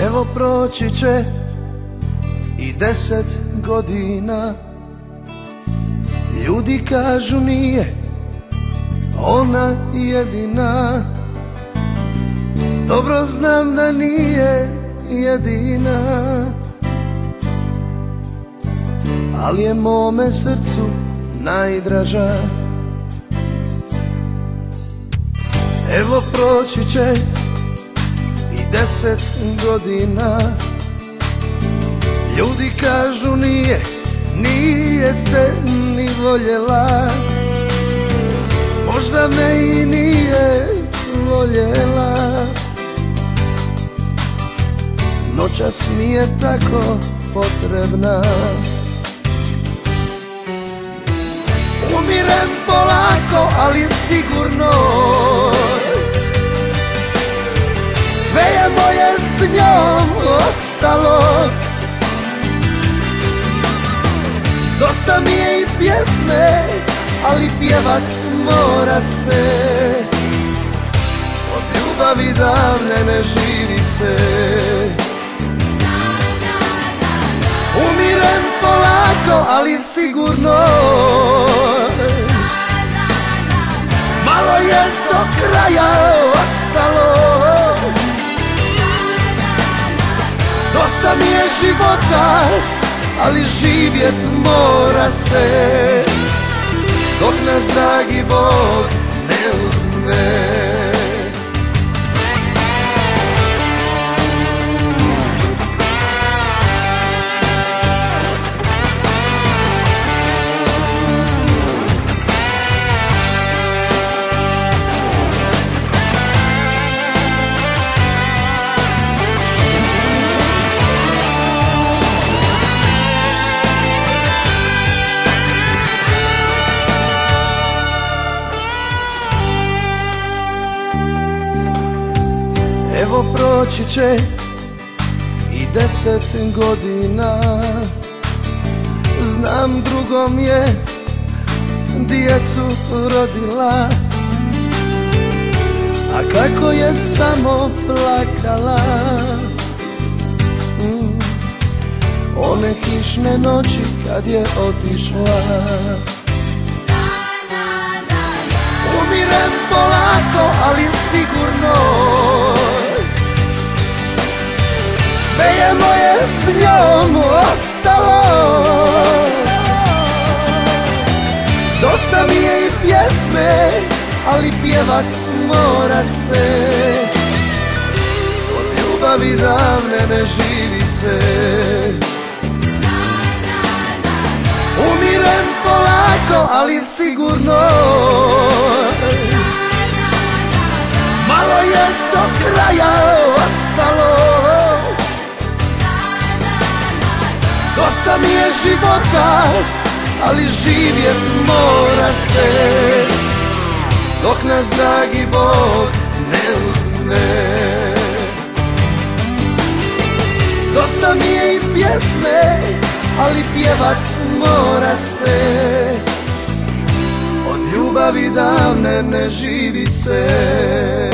Evo proći će i 10 godina. Ljudi kažu nije ona jedina. Dobro znam da nije jedina, ali je mome srcu najdraža. Evo proći će i 10 godina. Ljudi kažu nije te ni voljela. Možda me i nije voljela. Noćas mi je tako potrebna. Umirem polako, ali sigurno. Sve je moje s njom ostalo. Dosta mi je i pjesme, ali pjevat mora se. Od ljubavi davne ne živi se. Umirem polako, ali sigurno. Malo je do kraja ostalo. Dosta mi je života, ali živjet mora se, dok nas dragi Bog ne uzme. Evo proći će i 10 godina. Znam drugom je djecu rodila, a kako je samo plakala. One kišne noći kad je otišla. Umirem polako, ali sigurno. Sve je moje s njom ostalo. Dosta mi je i pjesme, ali pjevat mora se. Od ljubavi davne ne živi se. Umirem polako, ali sigurno. Malo je do kraja ostalo. Dosta mi je života, ali živjet mora se, dok nas dragi Bog ne uzme. Dosta mi je i pjesme, ali pjevat mora se. Od ljubavi davne ne živi se.